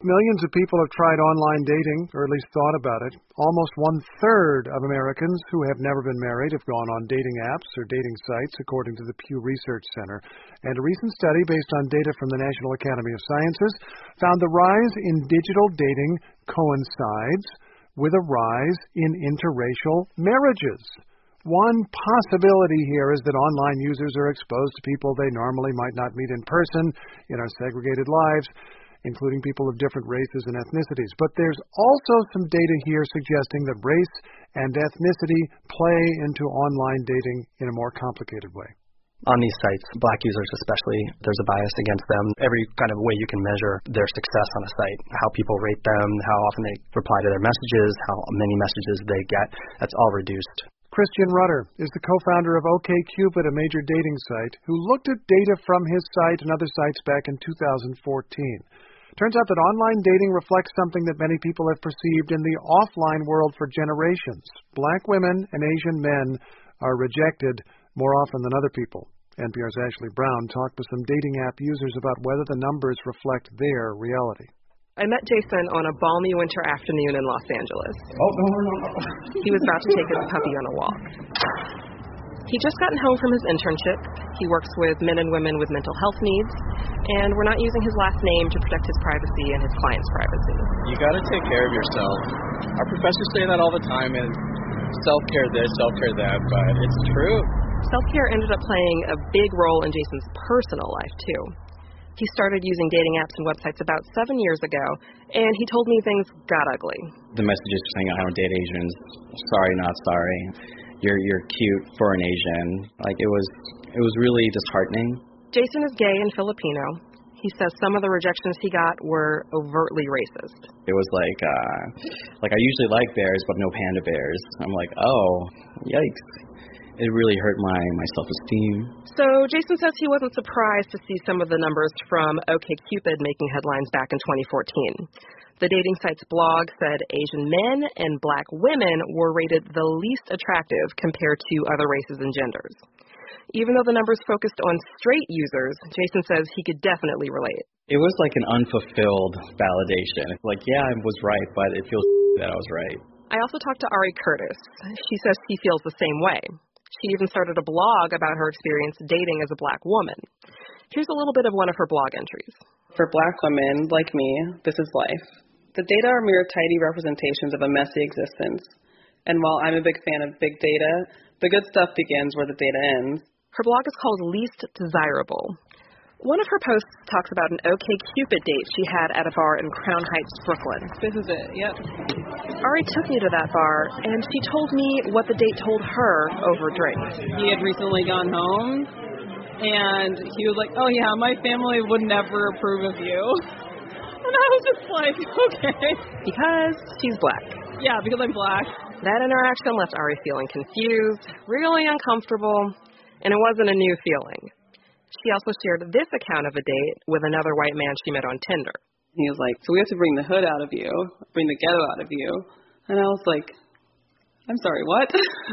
Millions of people have tried online dating, or at least thought about it. Almost one-third of Americans who have never been married have gone on dating apps or dating sites, according to the Pew Research Center. And a recent study based on data from the National Academy of Sciences found the rise in digital dating coincides with a rise in interracial marriages. One possibility here is that online users are exposed to people they normally might not meet in person in our segregated lives, including people of different races and ethnicities. But there's also some data here suggesting that race and ethnicity play into online dating in a more complicated way. On these sites, black users especially, there's a bias against them. Every kind of way you can measure their success on a site, how people rate them, how often they reply to their messages, how many messages they get, that's all reduced. Christian Rudder is the co-founder of OkCupid, a major dating site, who looked at data from his site and other sites back in 2014. Turns out that online dating reflects something that many people have perceived in the offline world for generations. Black women and Asian men are rejected more often than other people. NPR's Ashley Brown talked with some dating app users about whether the numbers reflect their reality. I met Jason on a balmy winter afternoon in Los Angeles. No. He was about to take his puppy on a walk. He'd just gotten home from his internship. He works with men and women with mental health needs, and we're not using his last name to protect his privacy and his client's privacy. You got to take care of yourself. Our professors say that all the time, and self-care this, self-care that, but it's true. Self-care ended up playing a big role in Jason's personal life, too. He started using dating apps and websites about 7 years ago, and he told me things got ugly. The messages saying, I don't date Asians, sorry, not sorry. You're cute for an Asian. It was really disheartening. Jason is gay and Filipino. He says some of the rejections he got were overtly racist. It was I usually like bears, but no panda bears. I'm like, oh, yikes. It really hurt my self-esteem. So Jason says he wasn't surprised to see some of the numbers from OkCupid making headlines back in 2014. The dating site's blog said Asian men and black women were rated the least attractive compared to other races and genders. Even though the numbers focused on straight users, Jason says he could definitely relate. It was like an unfulfilled validation. Yeah, I was right, but it feels that I was right. I also talked to Ari Curtis. She says she feels the same way. She even started a blog about her experience dating as a black woman. Here's a little bit of one of her blog entries. For black women, like me, this is life. The data are mere tidy representations of a messy existence. And while I'm a big fan of big data, the good stuff begins where the data ends. Her blog is called Least Desirable. One of her posts talks about an OkCupid date she had at a bar in Crown Heights, Brooklyn. This is it, yep. Ari took me to that bar, and she told me what the date told her over drinks. He had recently gone home, and he was like, oh yeah, my family would never approve of you. And I was just like, okay. Because she's black. Yeah, because I'm black. That interaction left Ari feeling confused, really uncomfortable, and it wasn't a new feeling. She also shared this account of a date with another white man she met on Tinder. He was like, so we have to bring the hood out of you, bring the ghetto out of you. And I was like, I'm sorry, what?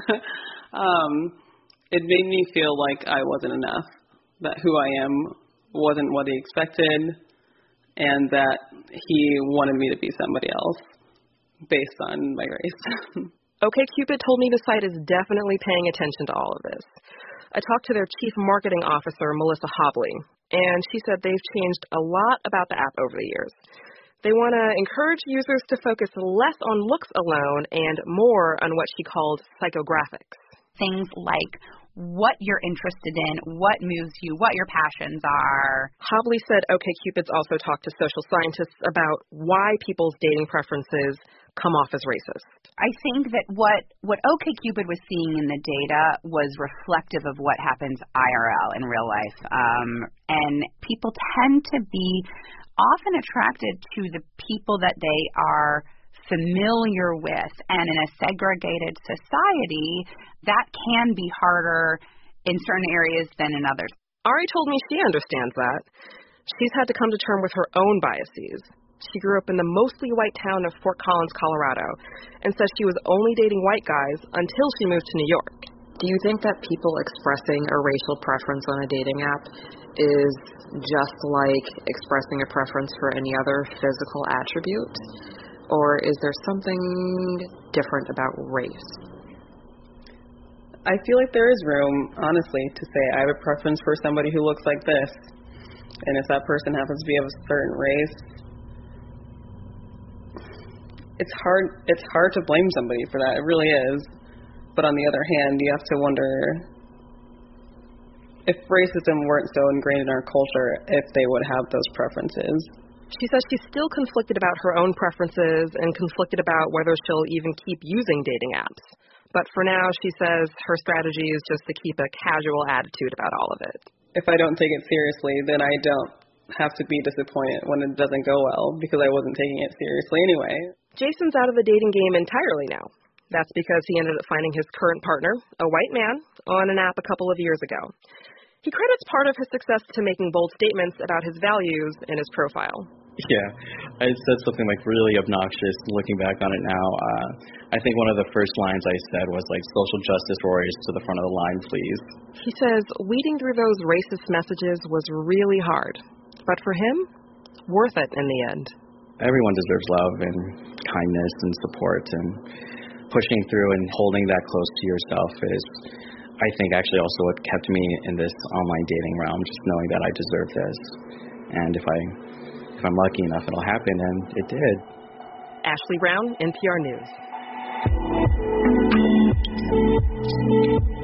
It made me feel like I wasn't enough, that who I am wasn't what he expected, and that he wanted me to be somebody else based on my race. OkCupid told me the site is definitely paying attention to all of this. I talked to their chief marketing officer, Melissa Hobley, and she said they've changed a lot about the app over the years. They want to encourage users to focus less on looks alone and more on what she called psychographics. Things like what you're interested in, what moves you, what your passions are. Hobley said OkCupid's also talked to social scientists about why people's dating preferences come off as racist. I think that what OkCupid was seeing in the data was reflective of what happens IRL in real life. And people tend to be often attracted to the people that they are familiar with. And in a segregated society, that can be harder in certain areas than in others. Ari told me she understands that. She's had to come to terms with her own biases. She grew up in the mostly white town of Fort Collins, Colorado, and says she was only dating white guys until she moved to New York. Do you think that people expressing a racial preference on a dating app is just like expressing a preference for any other physical attribute? Or is there something different about race? I feel like there is room, honestly, to say I have a preference for somebody who looks like this. And if that person happens to be of a certain race, it's hard to blame somebody for that. It really is. But on the other hand, you have to wonder if racism weren't so ingrained in our culture, if they would have those preferences. She says she's still conflicted about her own preferences and conflicted about whether she'll even keep using dating apps. But for now, she says her strategy is just to keep a casual attitude about all of it. If I don't take it seriously, then I don't have to be disappointed when it doesn't go well, because I wasn't taking it seriously anyway. Jason's out of the dating game entirely now. That's because he ended up finding his current partner, a white man, on an app a couple of years ago. He credits part of his success to making bold statements about his values in his profile. Yeah, I said something like really obnoxious looking back on it now. I think one of the first lines I said was like, social justice warriors to the front of the line, please. He says weeding through those racist messages was really hard, but for him, worth it in the end. Everyone deserves love and kindness and support, and pushing through and holding that close to yourself is, I think, actually also what kept me in this online dating realm, just knowing that I deserve this. And if I'm lucky enough, it'll happen, and it did. Ashley Brown, NPR News.